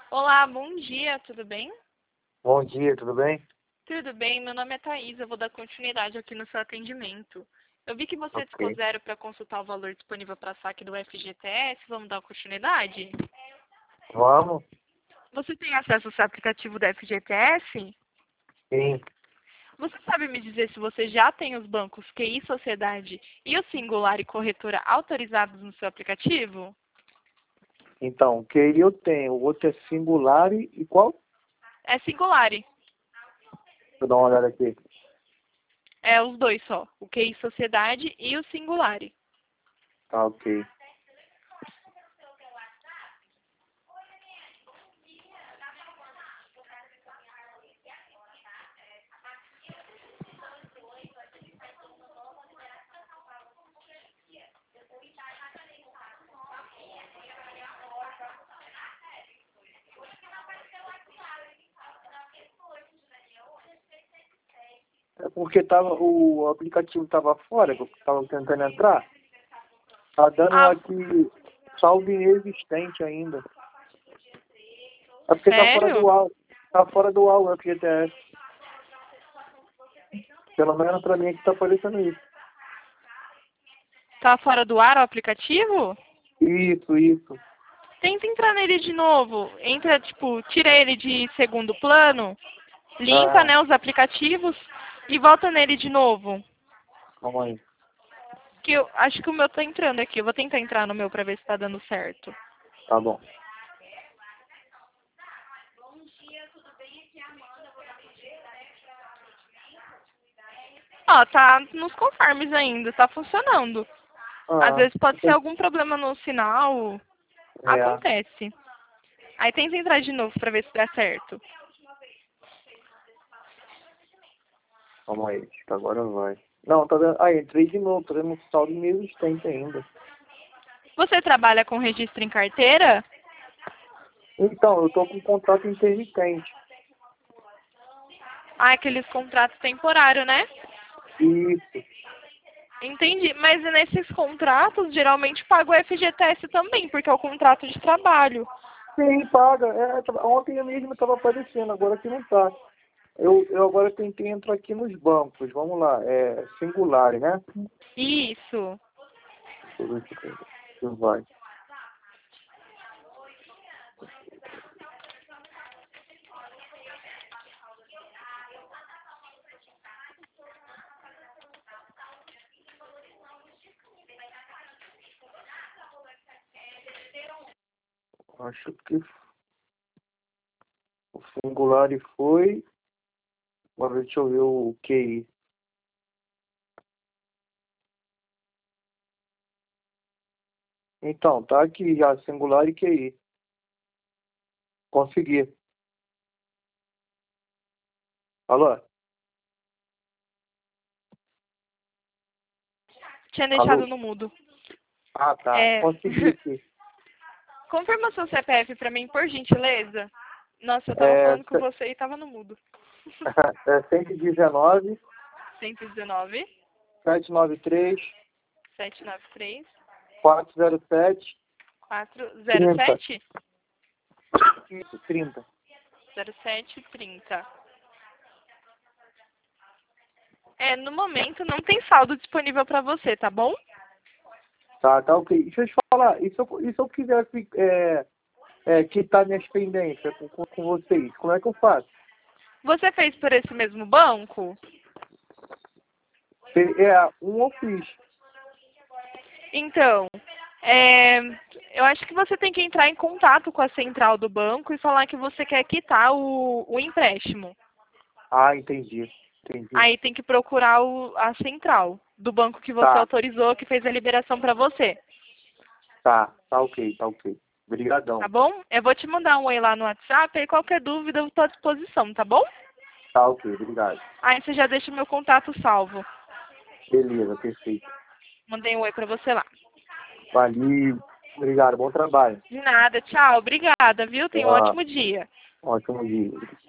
Olá, bom dia, tudo bem? Bom dia, tudo bem? Tudo bem, meu nome é Thaís, eu vou dar continuidade aqui no seu atendimento. Eu vi que você Ok. discou zero para consultar o valor disponível para saque do FGTS, vamos dar continuidade? Vamos? Você tem acesso ao seu aplicativo do FGTS? Sim. Você sabe me dizer se você já tem os bancos QI Sociedade e o Singular e Corretora autorizados no seu aplicativo? Então, o que eu tenho, o outro é singular e qual? É Singular, Deixa eu dar uma olhada aqui. é os dois só, o QI Sociedade e o Singular. Tá, ok. É porque o aplicativo estava fora, que eu estava tentando entrar. Tá dando Ah, aqui saldo inexistente ainda. É porque tá fora sério? do ar. Tá fora do ar o FGTS. Pelo menos pra mim aqui tá aparecendo isso. Tá fora do ar o aplicativo? Isso. Tenta entrar nele de novo. Entra, tipo, tira ele de segundo plano, limpa, Ah, né, os aplicativos e volta nele de novo. calma aí. Que eu acho que o meu tá entrando aqui. Eu vou tentar entrar no meu pra ver se tá dando certo. Tá bom. Ó, tá nos conformes ainda, tá funcionando. Às Ah, vezes pode ser algum problema no sinal. é. Acontece. Aí tenta entrar de novo pra ver se dá certo. Calma aí, acho que agora vai. Não, tá dando. Ah, entrei de novo, tô dando um saldo inexistente ainda. Você trabalha com registro em carteira? Então, eu tô com um contrato intermitente. Ah, aqueles contratos temporários, né? Isso. Entendi, mas nesses contratos geralmente paga o FGTS também, porque é o contrato de trabalho. Sim, paga. Ontem mesmo estava aparecendo, agora aqui não tá. Eu agora tentei entrar aqui nos bancos. Vamos lá, é singular, né? Isso. Deixa eu ver se vai. Acho que o singular foi. Agora deixa eu ver o QI. Então, tá aqui já, singular e QI. Consegui. Alô? Tinha Alô? deixado no mudo. Ah, tá. É... Consegui aqui. Confirma seu CPF pra mim, por gentileza. Nossa, eu tava É, falando com você e tava no mudo. é 119 119 793 793 407 30. 407 Isso, 30. 0730. É, no momento não tem saldo disponível pra você, tá bom? Tá, ok. Deixa eu te falar, e se eu quiser quitar minhas pendências com vocês, como é que eu faço? Você fez por esse mesmo banco? Um eu fiz. Então, é, eu acho que você tem que entrar em contato com a central do banco e falar que você quer quitar o empréstimo. Ah, entendi. Entendi. Aí tem que procurar a central do banco que você Tá, autorizou, que fez a liberação para você. tá ok, tá ok. Tá Obrigadão. bom? Eu vou te mandar um oi lá no WhatsApp e qualquer dúvida eu estou à disposição, tá bom? Tá ok, obrigado. Aí você já deixa o meu contato salvo. Beleza, perfeito. Mandei um oi para você lá. Valeu. Obrigado, bom trabalho. De nada, tchau, obrigada, viu? Tenha um Ah, ótimo dia. ótimo dia.